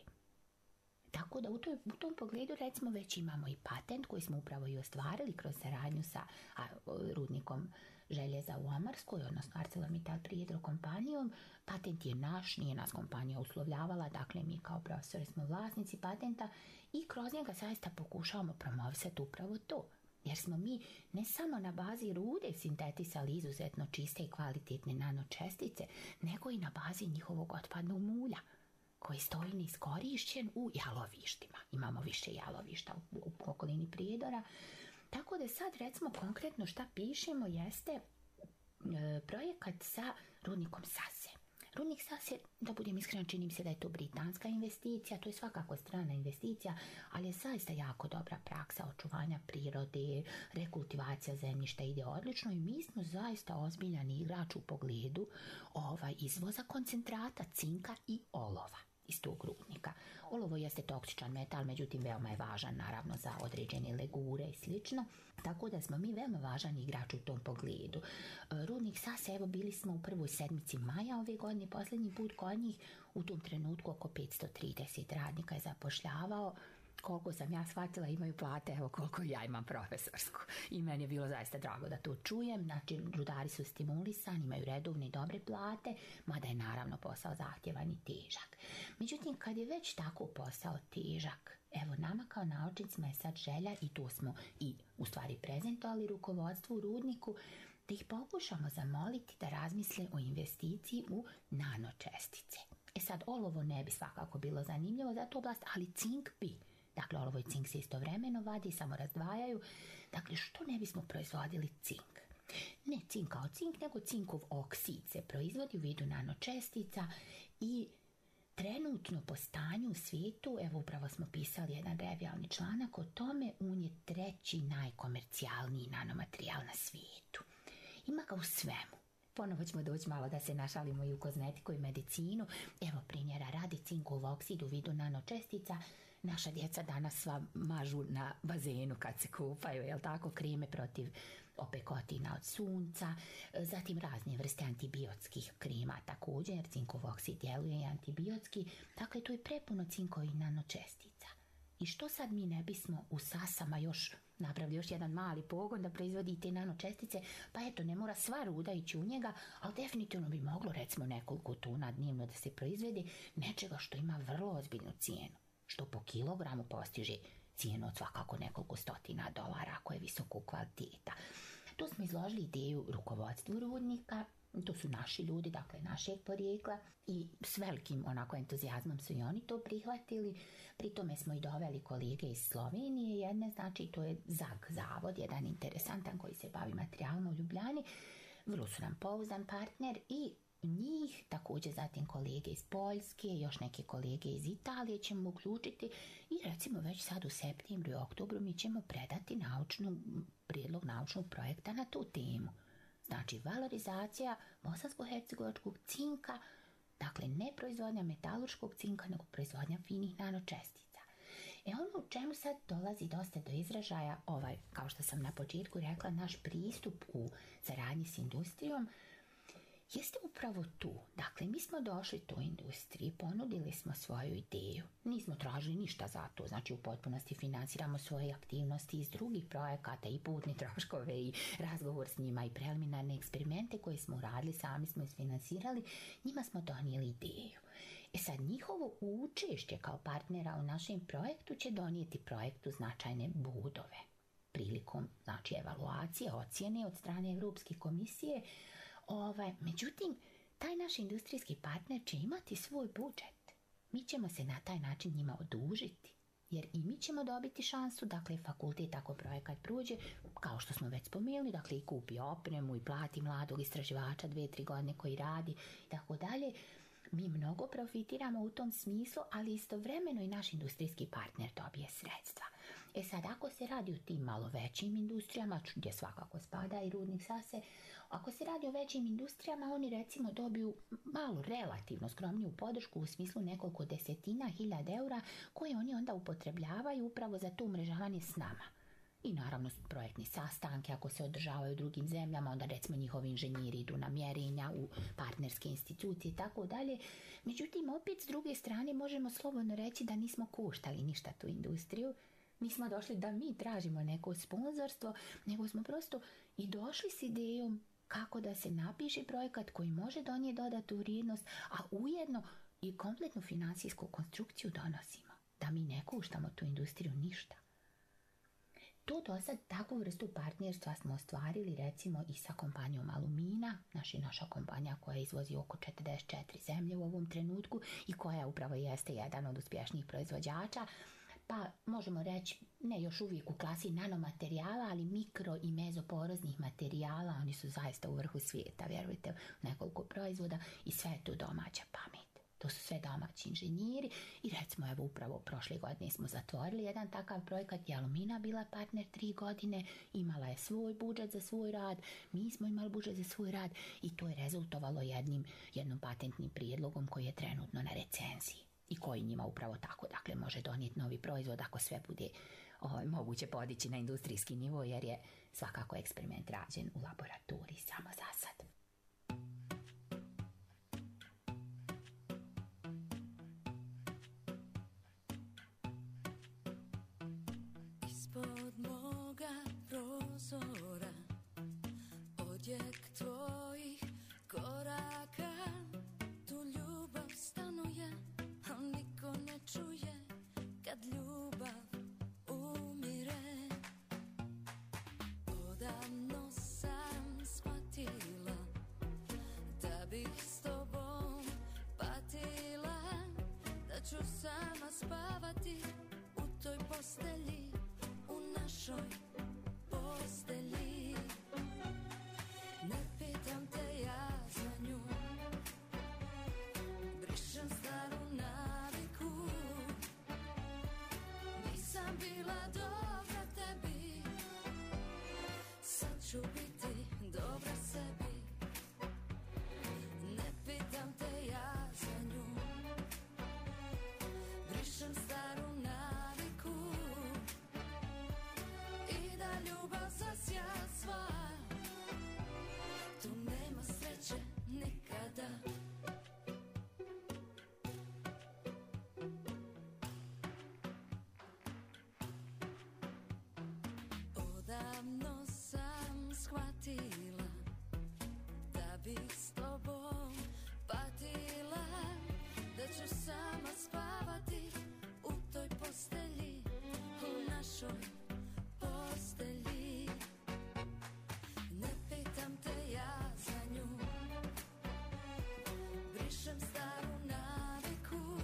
Tako da u, toj, u tom pogledu recimo već imamo i patent koji smo upravo i ostvarili kroz saradnju sa a, rudnikom željeza u Amarskoj, odnosno ArcelorMittal Prijedro kompanijom. Patent je naš, nije nas kompanija uslovljavala, dakle mi kao profesori smo vlasnici patenta i kroz njega zaista pokušavamo promovisati upravo to. Jer smo mi ne samo na bazi rude sintetisali izuzetno čiste i kvalitetne nanočestice, nego i na bazi njihovog otpadnog mulja, koji stoji neiskorišćen u jalovištima. Imamo više jalovišta u, u okolini Prijedora. Tako da sad recimo konkretno šta pišemo jeste e, projekat sa rudnikom Sase. Rudnik Sase, da budem iskren, čini mi se da je to britanska investicija, to je svakako strana investicija, ali je zaista jako dobra praksa očuvanja prirode, rekultivacija zemljišta ide odlično i mi smo zaista ozbiljan igrač u pogledu ovaj, izvoza koncentrata cinka i olova iz tog rudnika. Olovo jeste toksičan metal, međutim veoma je važan naravno za određene legure i slično, tako da smo mi veoma važan igrač u tom pogledu. Rudnik Sase, evo bili smo u prvoj sedmici maja ove godine, posljednji put kod njih, u tom trenutku oko petsto trideset radnika je zapošljavao. Koliko sam ja shvatila, imaju plate, evo koliko ja imam profesorsku. I meni je bilo zaista drago da to čujem. Znači, rudari su stimulisani, imaju redovne i dobre plate, mada je naravno posao zahtjevan i težak. Međutim, kad je već tako posao težak, evo nama kao naučnicima je sad želja, i to smo i u stvari prezentovali rukovodstvu u rudniku, da ih pokušamo zamoliti da razmisle o investiciji u nanočestice. E sad, olovo ne bi svakako bilo zanimljivo za tu oblast, ali cink bi. Dakle, olovo i cink se istovremeno vadi, samo razdvajaju. Dakle, što ne bismo proizvodili cink? Ne cink kao cink, nego cinkov oksid se proizvodi u vidu nanočestica i trenutno po stanju u svijetu, evo upravo smo pisali jedan revijalni članak o tome, on je treći najkomercijalniji nanomaterijal na svijetu. Ima ga u svemu. Ponovo ćemo doći malo da se našalimo i u kozmetiku i medicinu. Evo primjera radi, cinkov oksid u vidu nanočestica. Naša djeca danas sva mažu na bazenu kad se kupaju, jel tako, kreme protiv opekotina od sunca, zatim razne vrste antibiotskih krema također, jer cinkov oksid djeluje i antibiotski, dakle tu je prepuno cinkovih nanočestica. I što sad mi ne bismo u Sasama još napravili još jedan mali pogon da proizvodi te nanočestice, pa eto, ne mora sva ruda ići u njega, ali definitivno bi moglo recimo nekoliko tona dnevno da se proizvede nečega što ima vrlo ozbiljnu cijenu, što po kilogramu postiže cijenu od svakako nekoliko stotina dolara koje je visokog kvaliteta. Tu smo izložili ideju rukovodstvu rudnika, to su naši ljudi, dakle našeg porijekla, i s velikim onako entuzijazmom su i oni to prihvatili. Pri tome smo i doveli kolege iz Slovenije jedne, znači to je Z A G zavod, jedan interesantan koji se bavi materijalom u Ljubljani. Vrlo su nam pouzdan partner i njih, također zatim kolege iz Poljske, još neke kolege iz Italije ćemo uključiti i recimo već sad u septembru i oktobru mi ćemo predati naučnu, prijedlog naučnog projekta na tu temu. Znači valorizacija bosansko-hercegovačkog cinka, dakle ne proizvodnja metalurškog cinka, nego proizvodnja finih nanočestica. E ono u čemu sad dolazi dosta do izražaja, ovaj, kao što sam na početku rekla, naš pristup u saradnji s industrijom, jeste upravo tu. Dakle, mi smo došli toj industriji, ponudili smo svoju ideju. Nismo tražili ništa za to, znači u potpunosti finansiramo svoje aktivnosti iz drugih projekata i putne troškove i razgovor s njima i preliminarne eksperimente koje smo uradili, sami smo isfinansirali, njima smo donijeli ideju. E sad, njihovo učešće kao partnera u našem projektu će donijeti projektu značajne bodove. Prilikom, znači, evaluacije, ocjene od strane Europske komisije. Ovaj, međutim, taj naš industrijski partner će imati svoj budžet. Mi ćemo se na taj način njima odužiti. Jer i mi ćemo dobiti šansu, dakle, fakultet ako projekat prođe, kao što smo već spomenuli, dakle, i kupi opremu i plati mladog istraživača dve, tri godine koji radi i tako dalje. Mi mnogo profitiramo u tom smislu, ali istovremeno i naš industrijski partner dobije sredstva. E sad, ako se radi o tim malo većim industrijama, gdje svakako spada i rudnik Sase, ako se radi o većim industrijama, oni recimo dobiju malo relativno skromniju podršku u smislu nekoliko desetina hiljada eura koje oni onda upotrebljavaju upravo za to umrežavanje s nama. I naravno projektni sastanke, ako se održavaju u drugim zemljama, onda recimo njihovi inženjeri idu na mjerenja u partnerske institucije i tako dalje. Međutim, opet s druge strane možemo slobodno reći da nismo koštali ništa tu industriju. Nismo došli da mi tražimo neko sponzorstvo, nego smo prosto i došli s idejom kako da se napiše projekat koji može donijeti dodatu vrijednost, a ujedno i kompletnu finansijsku konstrukciju donosimo. Da mi ne koštamo tu industriju ništa. To do sad takvu vrstu partnerstva smo ostvarili recimo i sa kompanijom Alumina, naši, naša kompanija koja izvozi oko četrdeset četiri zemlje u ovom trenutku i koja upravo jeste jedan od uspješnijih proizvođača. Pa možemo reći, ne još uvijek u klasi nanomaterijala, ali mikro i mezoporoznih materijala, oni su zaista u vrhu svijeta, vjerujte, u nekoliko proizvoda i sve je to domaća pamet. To su sve domaći inženjeri i recimo evo upravo prošle godine smo zatvorili jedan takav projekat i Alumina bila partner tri godine, imala je svoj budžet za svoj rad, mi smo imali budžet za svoj rad i to je rezultovalo jednim, jednom patentnim prijedlogom koji je trenutno na recenziji i koji njima upravo tako, dakle, može donijeti novi proizvod ako sve bude o, moguće podići na industrijski nivo, jer je svakako eksperiment rađen u laboratoriji samo za sad. Ispod moga prozora odjek tvojih koraka, tu ljubav stanuje, a niko ne čuje kad ljubav umire. Odavno sam shvatila da bih s tobom patila, da ću sama spavati u toj postelji, u našoj postelji. Ne pitam te ja za nju, brišem staru naviku. Nisam bila dobra tebi, sad ću biti dobra sebi. Ne pitam te ja za nju, brišem staru naviku. I da ljubav zasja sva, tu nema sreće nikada. Odavno sam shvatila da bih s tobom patila, da ću sama spavati u toj postelji, u našoj postelji. Ne pitam te ja za nju, brišem staru naviku.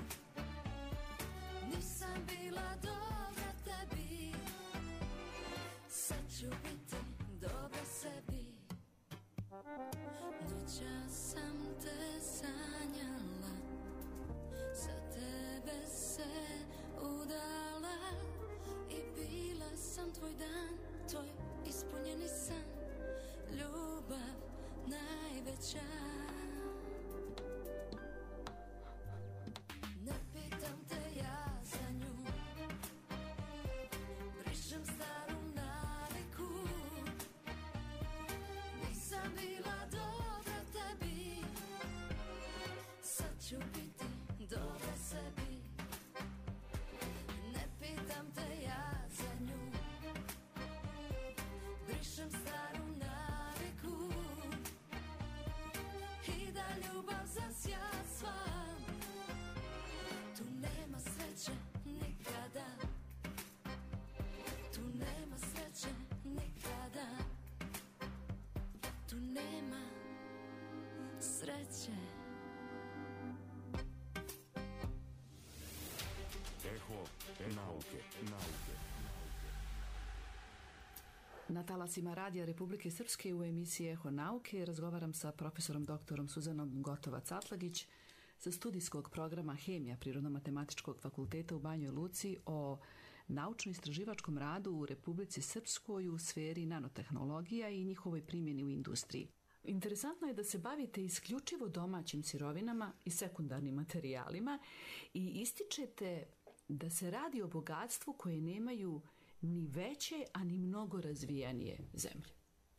Nisam bila dobra tebi, sad ću biti dobra sebi. Noćas sam te sanjala, sa tebe se udala i bila sam tvoj dan, tvoj ispunjeni san, ljubav najveća. Ne pitam te ja za nju, brišem staru naviku. Nisam bila dobra tebi, sreće. Eho nauke, nauke. Na talasima Radija Republike Srpske u emisiji Eho nauke razgovaram sa profesorom doktorom Suzanom Gotovac-Atlagić sa studijskog programa Hemija Prirodno-matematičkog fakulteta u Banjoj Luci o naučno-istraživačkom radu u Republici Srpskoj u sferi nanotehnologija i njihovoj primjeni u industriji. Interesantno je da se bavite isključivo domaćim sirovinama i sekundarnim materijalima i ističete da se radi o bogatstvu koje nemaju ni veće, a ni mnogo razvijenije zemlje.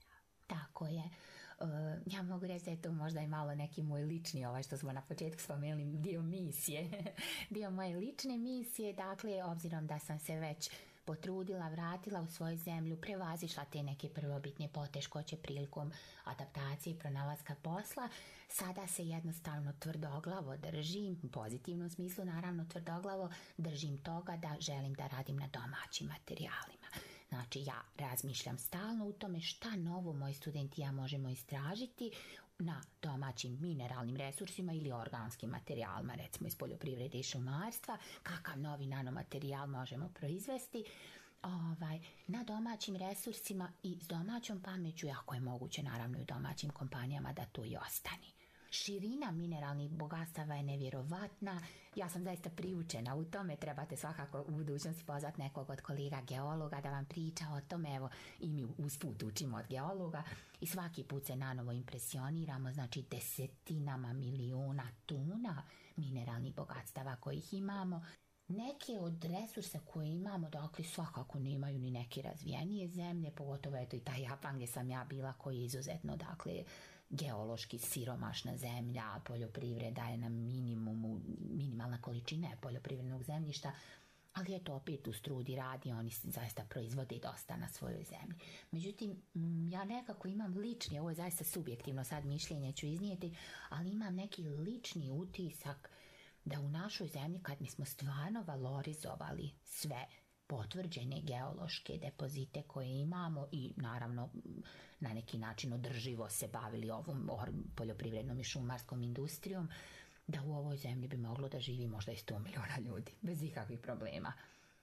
Tako je. Uh, ja mogu reći da je to možda i malo neki moj lični, ovaj što smo na početku spomenuli, dio misije. dio moje lične misije, dakle, obzirom da sam se već potrudila, vratila u svoju zemlju, prevazišla te neke prvobitne poteškoće prilikom adaptacije i pronalaska posla, sada se jednostavno tvrdoglavo držim, u pozitivnom smislu naravno tvrdoglavo, držim toga da želim da radim na domaćim materijalima. Znači ja razmišljam stalno u tome šta novo moji studenti i ja možemo istražiti na domaćim mineralnim resursima ili organskim materijalima, recimo iz poljoprivrede i šumarstva, kakav novi nanomaterijal možemo proizvesti ovaj, na domaćim resursima i s domaćom pameću, ako je moguće naravno i u domaćim kompanijama da to i ostane. Širina mineralnih bogatstava je nevjerovatna, ja sam zaista priučena u tome, trebate svakako u budućnosti pozvati nekog od kolega geologa da vam priča o tome, evo i mi usput učimo od geologa i svaki put se nanovo impresioniramo, znači desetinama milijuna tuna mineralnih bogatstava kojih imamo. Neke od resursa koje imamo, dakle, svakako nemaju ni neke razvijenije zemlje, pogotovo eto i taj Japan gdje sam ja bila, koji je izuzetno, dakle, geološki siromašna zemlja, poljoprivreda je na minimumu, minimalna količina je poljoprivrednog zemljišta, ali eto opet u strudi radi, oni zaista proizvode dosta na svojoj zemlji. Međutim, ja nekako imam lični, ovo je zaista subjektivno sad mišljenje ću iznijeti, ali imam neki lični utisak da u našoj zemlji, kad mi smo stvarno valorizovali sve potvrđene geološke depozite koje imamo i naravno na neki način održivo se bavili ovom poljoprivrednom i šumarskom industrijom, da u ovoj zemlji bi moglo da živi možda i sto miliona ljudi, bez ikakvih problema.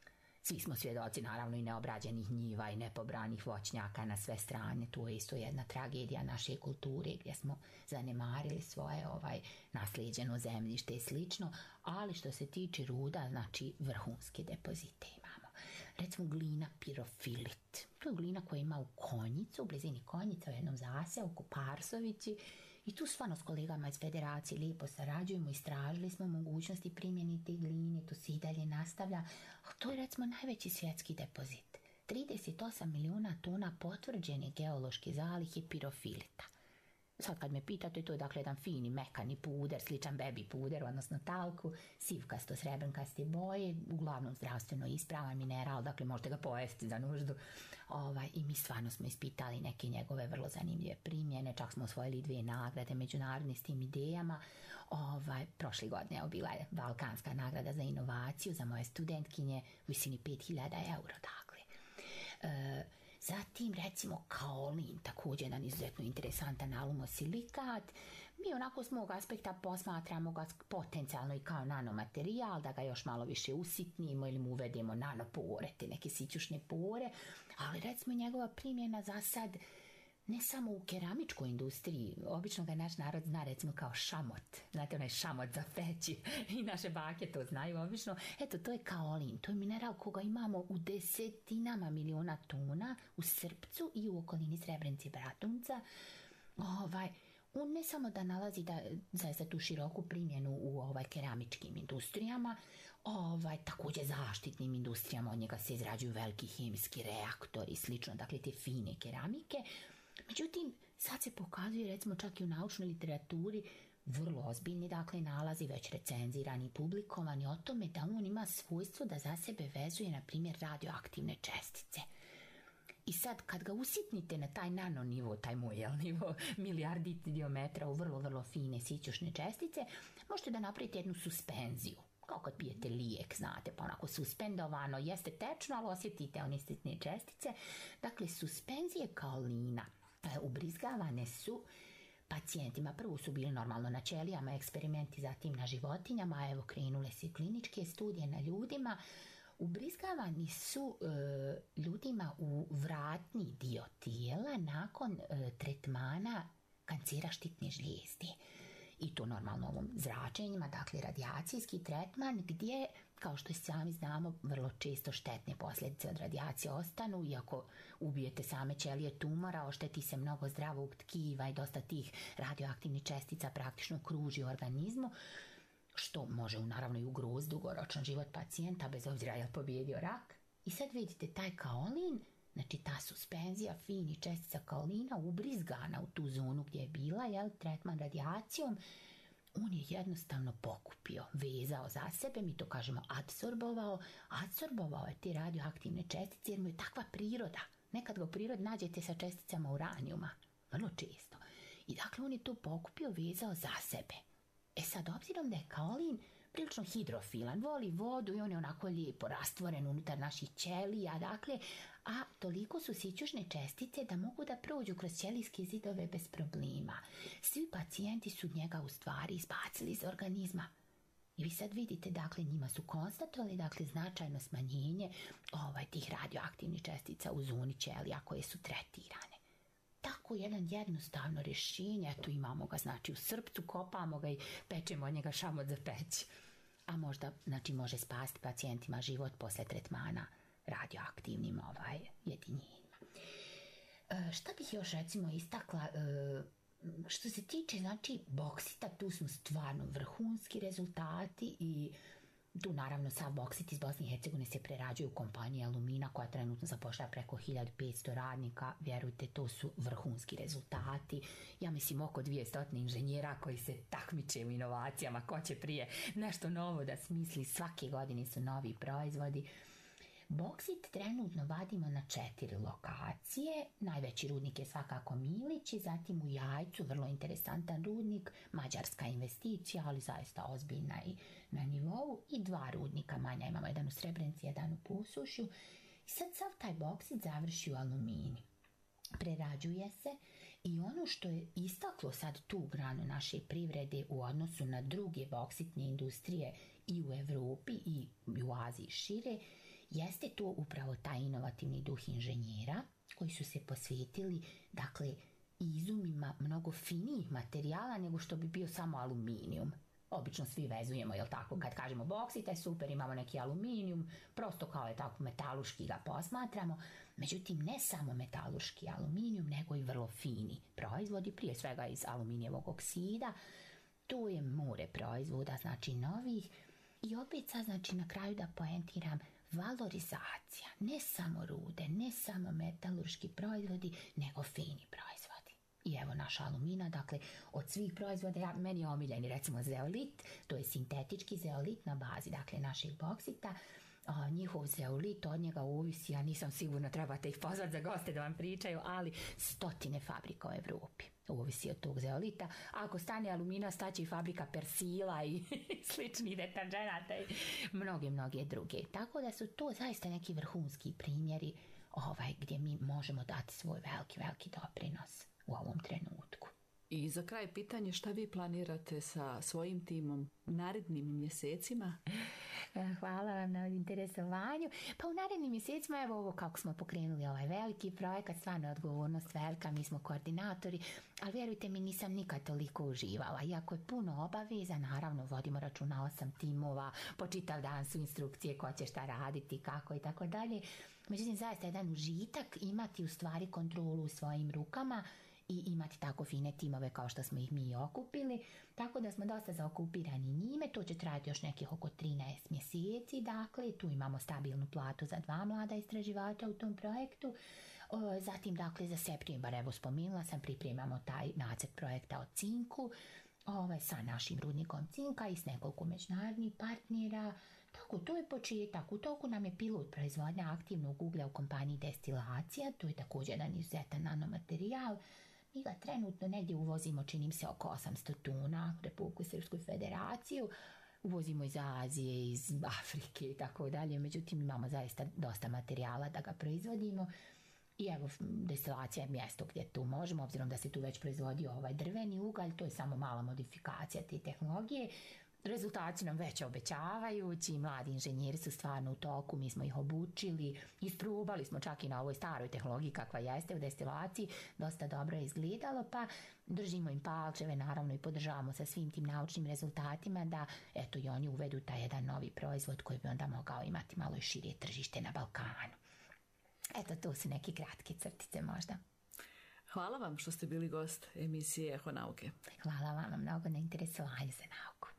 Svi smo svjedoci naravno i neobrađenih njiva i nepobranih voćnjaka na sve strane, tu je isto jedna tragedija naše kulture gdje smo zanemarili svoje ovaj naslijeđeno zemljište i slično, ali što se tiče ruda, znači vrhunske depozite imamo. Recimo glina pirofilit, to je glina koja ima u Konjicu, u blizini Konjica u jednom zaseoku Parsovići, i tu stvarno s kolegama iz federacije lijepo sarađujemo, istražili smo mogućnosti primjeni te gline, to se i dalje nastavlja, a to je recimo najveći svjetski depozit. trideset osam milijuna tona potvrđene geološke zalihe pirofilita. Sad kad me pitate, to je dakle jedan fini mekani puder, sličan baby puder, odnosno talku, sivkasto srebrnkaste boje, uglavnom zdravstveno ispravan mineral, dakle možete ga pojesti za nuždu. Ovaj, I mi stvarno smo ispitali neke njegove vrlo zanimljive primjene, čak smo osvojili dvije nagrade međunarodne s tim idejama. Ovaj, prošle godine je bila je Balkanska nagrada za inovaciju za moje studentkinje u visini pet hiljada eura, dakle. E, Zatim, recimo, kaolin, također jedan izuzetno interesantan alumosilikat. Mi onako s mog aspekta posmatramo ga potencijalno i kao nanomaterijal, da ga još malo više usitnimo ili mu uvedemo nanopore, te neke sićušne pore, ali recimo njegova primjena za sad ne samo u keramičkoj industriji, obično ga naš narod zna recimo kao šamot, znate onaj šamot za peći i naše bake to znaju obično, eto to je kaolin, to je mineral koga imamo u desetinama miliona tona u Srpcu i u okolini Srebrenice i Bratunca. Ovaj, on ne samo da nalazi da zaista tu široku primjenu u ovaj keramičkim industrijama, ovaj, također zaštitnim industrijama, od njega se izrađuju veliki hemijski reaktori i slično, dakle te fine keramike. Međutim, sad se pokazuje recimo čak i u naučnoj literaturi vrlo ozbiljni, dakle, nalazi već recenzirani i publikovani o tome da on ima svojstvo da za sebe vezuje, na primjer, radioaktivne čestice. I sad, kad ga usitnite na taj nano nivo, taj moj jel, nivo milijarditi diometra u vrlo, vrlo fine sićušne čestice, možete da napravite jednu suspenziju. Kao kad pijete lijek, znate, pa onako suspendovano, jeste tečno, ali osjetite one sitne čestice. Dakle, suspenzije kaolina ubrizgavane su pacijentima. Prvo su bili normalno na ćelijama eksperimenti, zatim na životinjama, a evo krenule su i kliničke studije na ljudima. Ubrizgavani su e, ljudima u vratni dio tijela nakon e, tretmana kancera štitne žlijezde. I to normalno ovom zračenjima, dakle radijacijski tretman gdje, kao što sami znamo, vrlo često štetne posljedice od radijacije ostanu, iako ubijete same ćelije tumora, ošteti se mnogo zdravog tkiva i dosta tih radioaktivnih čestica praktično kruži u organizmu, što može naravno i ugroziti dugoročan život pacijenta, bez obzira je li pobijedio rak. I sad vidite taj kaolin, znači ta suspenzija fini čestica kaolina ubrizgana u tu zonu gdje je bila, jel, tretman radijacijom, on je jednostavno pokupio, vezao za sebe, mi to kažemo adsorbovao, adsorbovao je te radioaktivne čestice jer mu je takva priroda. Nekad ga u prirodi nađete sa česticama uranijuma, vrlo često. I dakle on je to pokupio, vezao za sebe. E sad, obzirom da je kaolin prilično hidrofilan, voli vodu i on je onako lijepo rastvoren unutar naših ćelija, dakle, a toliko su sićušne čestice da mogu da prođu kroz ćelijske zidove bez problema. Svi pacijenti su njega u stvari izbacili iz organizma. I vi sad vidite, dakle, njima su konstatovali, dakle, značajno smanjenje ovaj, tih radioaktivnih čestica u zoni ćelija koje su tretirane. Tako jedan jednostavno rješenje, tu imamo ga, znači u srpcu, kopamo ga i pečemo od njega šamot za peć. A možda, znači, može spasti pacijentima život posle tretmana radioaktivnim ovaj, jedinjenjima. E, šta bih još recimo istakla, e, što se tiče, znači, boksita, tu smo stvarno vrhunski rezultati i tu naravno sav boksit iz Bosne i Hercegovine se prerađuje u kompaniji Alumina koja trenutno zapošljava preko hiljadu petsto radnika. Vjerujte, to su vrhunski rezultati. Ja mislim oko dvjesto inženjera koji se takmiče u inovacijama. Ko će prije nešto novo da smisli, svake godine su novi proizvodi. Boksit trenutno vadimo na četiri lokacije. Najveći rudnik je svakako Milići, zatim u Jajcu, vrlo interesantan rudnik, mađarska investicija, ali zaista ozbiljna i na nivou, i dva rudnika manja, imamo jedan u Srebrenici, jedan u Posušju. I sad sav taj boksit završi u Alumini. Prerađuje se i ono što je istaklo sad tu granu naše privrede u odnosu na druge boksitne industrije i u Evropi i u Aziji šire, jeste to upravo taj inovativni duh inženjera koji su se posvetili, dakle, izumima mnogo finijih materijala nego što bi bio samo aluminijum. Obično svi vezujemo, jel tako, kad kažemo boksit, je super, imamo neki aluminijum, prosto kao je tako metaluški ga posmatramo. Međutim, ne samo metaluški aluminijum, nego i vrlo fini proizvodi, prije svega iz aluminijevog oksida. To je more proizvoda, znači novih. I opet sad, znači, na kraju da poentiram, valorizacija, ne samo rude, ne samo metalurški proizvodi, nego fini proizvodi. I evo naša Alumina, dakle, od svih proizvoda, ja, meni je omiljeni recimo zeolit, to je sintetički zeolit na bazi, dakle, naših boksita. A, njihov zeolit, od njega ovisi, ja nisam sigurna, trebate ih pozvati za goste da vam pričaju, ali stotine fabrika u Evropi ovisi od tog zeolita. Ako stane Alumina, staće i fabrika persila i sličnih detanženata i mnoge, mnoge druge. Tako da su to zaista neki vrhunski primjeri ovaj, gdje mi možemo dati svoj veliki, veliki doprinos u ovom trenutku. I za kraj pitanje, šta vi planirate sa svojim timom u narednim mjesecima? Hvala vam na interesovanju. Pa u narednim mjesecima, evo ovo kako smo pokrenuli ovaj veliki projekat, stvarno je odgovornost velika, mi smo koordinatori, ali vjerujte mi, nisam nikad toliko uživala. Iako je puno obaveza, naravno vodimo računa, osam timova, po čitav dan su instrukcije ko će šta raditi, kako i tako dalje. Međutim, zaista jedan užitak imati u stvari kontrolu u svojim rukama i imati tako fine timove kao što smo ih mi okupili, tako da smo dosta zaokupirani njime. To će trajati još nekih oko trinaest mjeseci, dakle tu imamo stabilnu platu za dva mlada istraživača u tom projektu. Zatim, dakle, za septembar, evo spomenula sam, pripremamo taj nacrt projekta o cinku, ovaj, sa našim rudnikom cinka i s nekoliko međunarodnih partnera. Tako, to je početak. U toku nam je pilot proizvodnja aktivnog uglja u kompaniji Destilacija, to je također jedan izuzetan nanomaterijal. Mi ga trenutno negdje uvozimo, činim se, oko osamsto tona u Republiku Srpsku Federaciju. Uvozimo iz Azije, iz Afrike i tako dalje. Međutim, imamo zaista dosta materijala da ga proizvodimo. I evo, destilacija je mjesto gdje tu možemo, obzirom da se tu već proizvodio ovaj drveni ugalj, to je samo mala modifikacija te tehnologije. Rezultati nam već obećavajući, mladi inženjeri su stvarno u toku, mi smo ih obučili, isprobali smo čak i na ovoj staroj tehnologiji kakva jeste u destilaciji, dosta dobro je izgledalo, pa držimo im palčeve, naravno i podržavamo sa svim tim naučnim rezultatima da eto i oni uvedu taj jedan novi proizvod koji bi onda mogao imati malo i šire tržište na Balkanu. Eto, to su neke kratke crtice možda. Hvala vam što ste bili gost emisije Eho nauke. Hvala vama mnogo na interesovanju za nauku.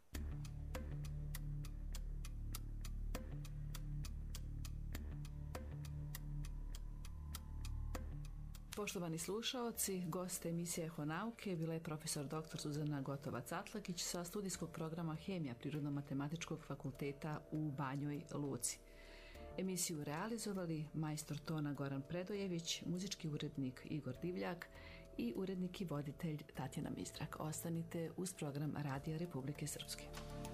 Poštovani slušaoci, gost emisije Eho nauke bila je profesor doktor Suzana Gotovac-Atlagić sa studijskog programa Hemija Prirodno-matematičkog fakulteta u Banjoj Luci. Emisiju realizovali majstor tona Goran Predojević, muzički urednik Igor Divljak i urednik i voditelj Tatjana Mistrak. Ostanite uz program Radija Republike Srpske.